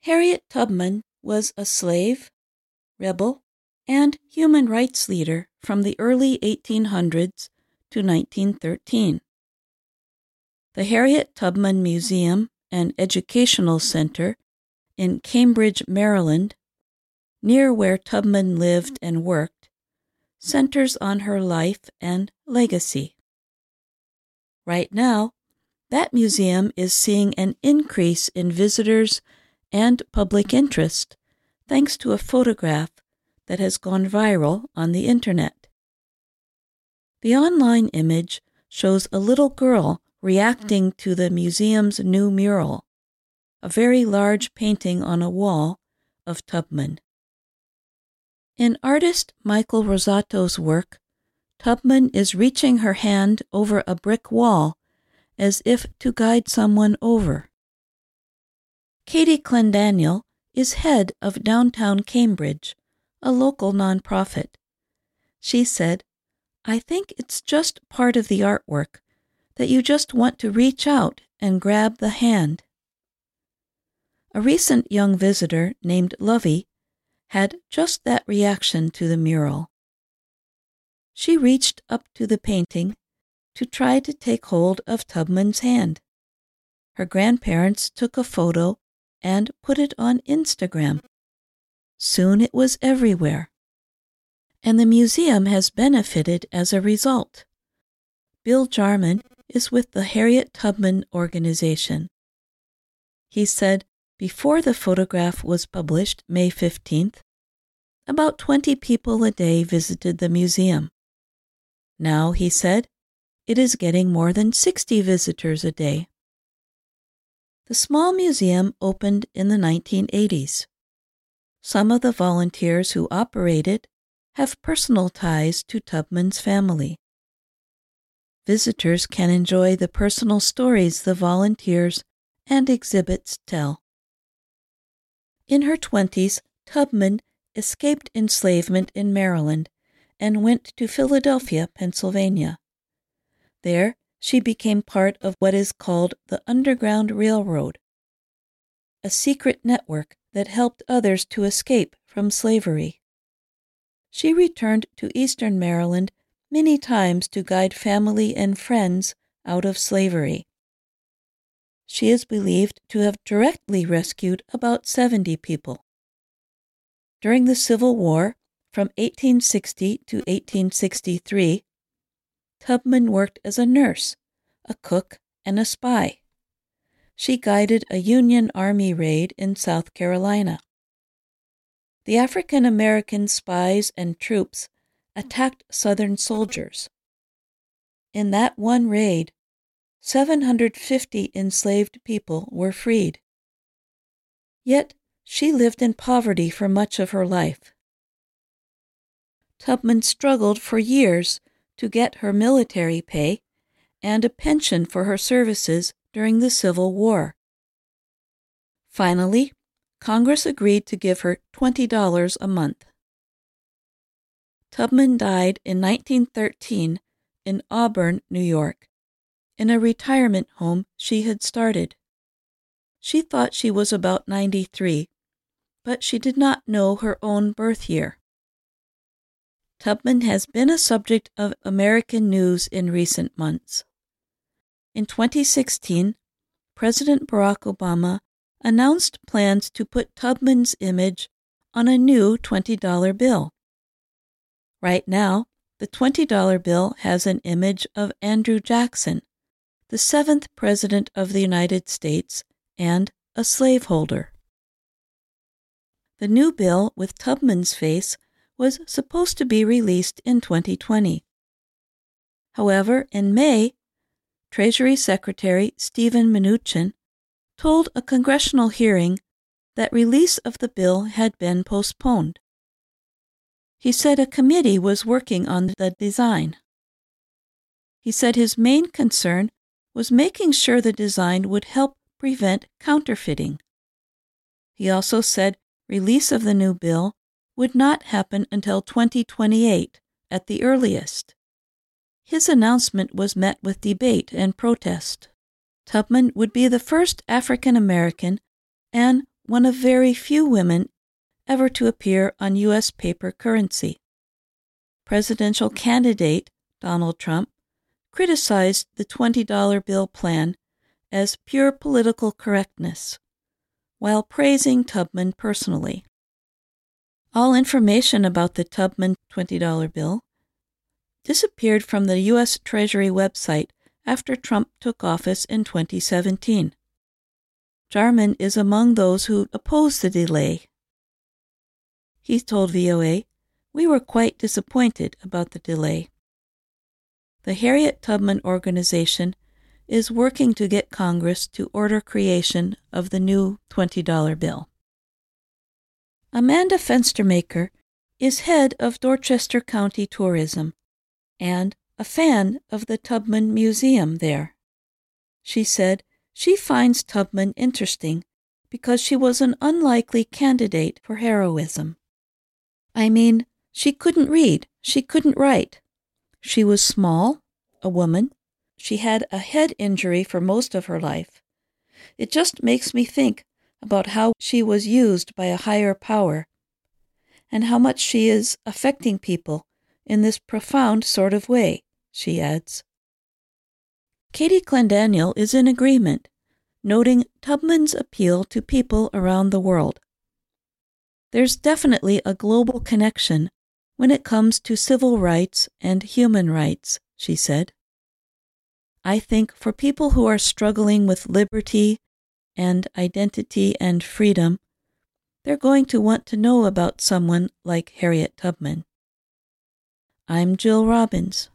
Harriet Tubman was a slave, rebel, and human rights leader from the early 1800s to 1913. The Harriet Tubman Museum and Educational Center in Cambridge, Maryland, near where Tubman lived and worked, centers on her life and legacy. Right now, that museum is seeing an increase in visitors and public interest thanks to a photograph that has gone viral on the internet. The online image shows a little girl reacting to the museum's new mural, a very large painting on a wall of Tubman. In artist Michael Rosato's work, Tubman is reaching her hand over a brick wall as if to guide someone over. Katie Clendaniel is head of Downtown Cambridge, a local nonprofit. She said, "I think it's just part of the artwork that you just want to reach out and grab the hand." A recent young visitor named Lovey had just that reaction to the mural. She reached up to the painting to try to take hold of Tubman's hand. Her grandparents took a photo and put it on Instagram. Soon it was everywhere, and the museum has benefited as a result. Bill Jarman is with the Harriet Tubman Organization. He said before the photograph was published May 15th, about 20 people a day visited the museum. Now, he said, it is getting more than 60 visitors a day. The small museum opened in the 1980s. Some of the volunteers who operate it have personal ties to Tubman's family. Visitors can enjoy the personal stories the volunteers and exhibits tell. In her 20s, Tubman escaped enslavement in Maryland and went to Philadelphia, Pennsylvania. There, she became part of what is called the Underground Railroad, a secret network that helped others to escape from slavery. She returned to Eastern Maryland many times to guide family and friends out of slavery. She is believed to have directly rescued about 70 people. During the Civil War, from 1860 to 1863, Tubman worked as a nurse, a cook, and a spy. She guided a Union Army raid in South Carolina. The African American spies and troops attacked Southern soldiers. In that one raid, 750 enslaved people were freed. Yet she lived in poverty for much of her life. Tubman struggled for years to get her military pay and a pension for her services during the Civil War. Finally, Congress agreed to give her $20 a month. Tubman died in 1913 in Auburn, New York, in a retirement home she had started. She thought she was about 93, but she did not know her own birth year. Tubman has been a subject of American news in recent months. In 2016, President Barack Obama announced plans to put Tubman's image on a new $20 bill. Right now, the $20 bill has an image of Andrew Jackson, the 7th President of the United States and a slaveholder. The new bill with Tubman's face was supposed to be released in 2020. However, in May, Treasury Secretary Steven Mnuchin told a congressional hearing that release of the bill had been postponed. He said a committee was working on the design. He said his main concern was making sure the design would help prevent counterfeiting. He also said release of the new bill would not happen until 2028 at the earliest. His announcement was met with debate and protest. Tubman would be the first African American and one of very few women ever to appear on U.S. paper currency. Presidential candidate Donald Trump criticized the $20 bill plan as pure political correctness, while praising Tubman personally. All information about the Tubman $20 bill disappeared from the U.S. Treasury website after Trump took office in 2017. Jarman is among those who oppose the delay. He told VOA, "We were quite disappointed about the delay." The Harriet Tubman Organization is working to get Congress to order creation of the new $20 bill. Amanda Fenstermaker is head of Dorchester County Tourism and a fan of the Tubman Museum there. She said she finds Tubman interesting because she was an unlikely candidate for heroism. I mean, she couldn't read, she couldn't write. She was small, a woman. She had a head injury for most of her life. It just makes me think about how she was used by a higher power and how much she is affecting people in this profound sort of way, she adds. Katie Clendaniel is in agreement, noting Tubman's appeal to people around the world. There's definitely a global connection when it comes to civil rights and human rights, she said. I think for people who are struggling with liberty and identity and freedom, they're going to want to know about someone like Harriet Tubman. I'm Jill Robbins.